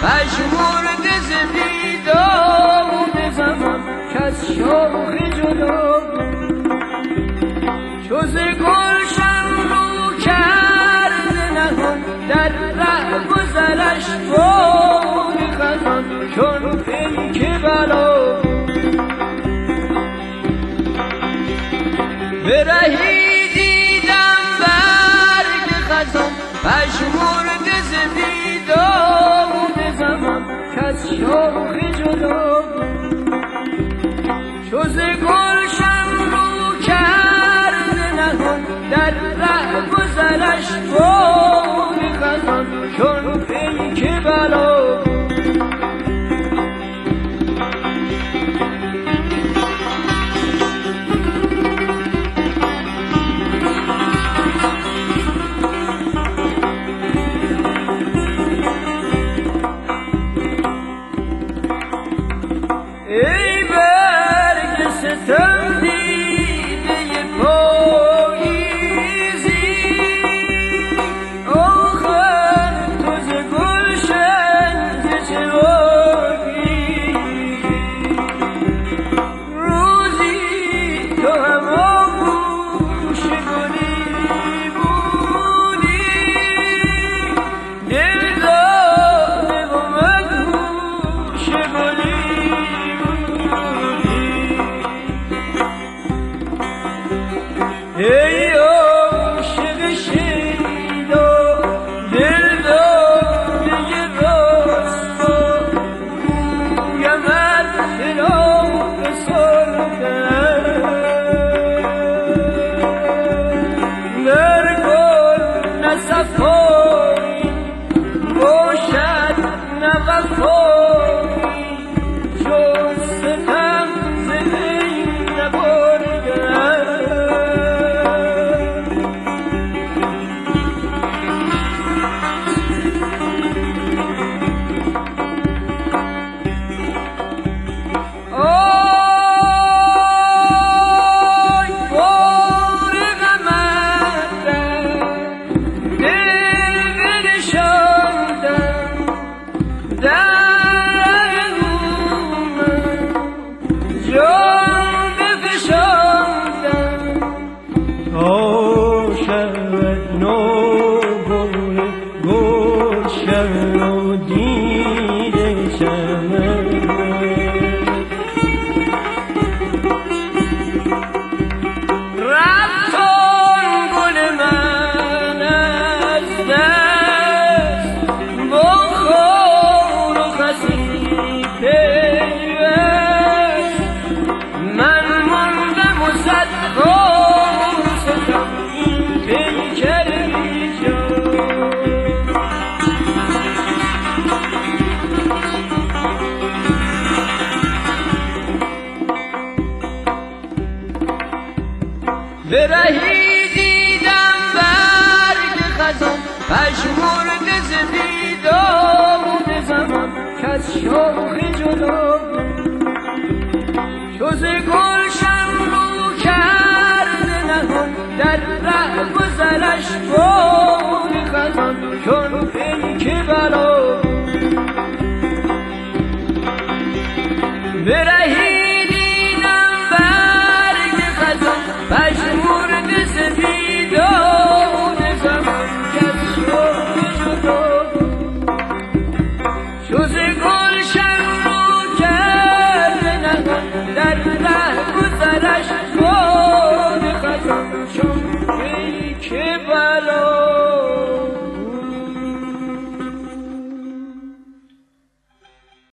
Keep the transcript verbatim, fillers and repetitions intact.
پژمرده ز بیداد زمان کز شاخ جدا چو ز گلشن رو کرده نهان در ره گذرش باد خزان چون پیک بلا به رهی دیدم برگ خزان پژمرده ز بیداد زمان کز شاخ جدا چو ز گلشن رو کرده نهان در ره گذرش باد خزان چون پیک بلا ای برگ ستم دیده پاییزی آخر تو ز گلشن ز چه واگی روزی تو هم آغوش گلی بودی دل داده و مدهوش گلی ای عاشق شیدا دل داده راستا گویم از خلاف سردن در گل نه صفایی باشد نه وفایی جز ستم ز وی نبردن به رهی دیدم برگ خزان پژمرده ز بیداد زمان کز شاخ جدا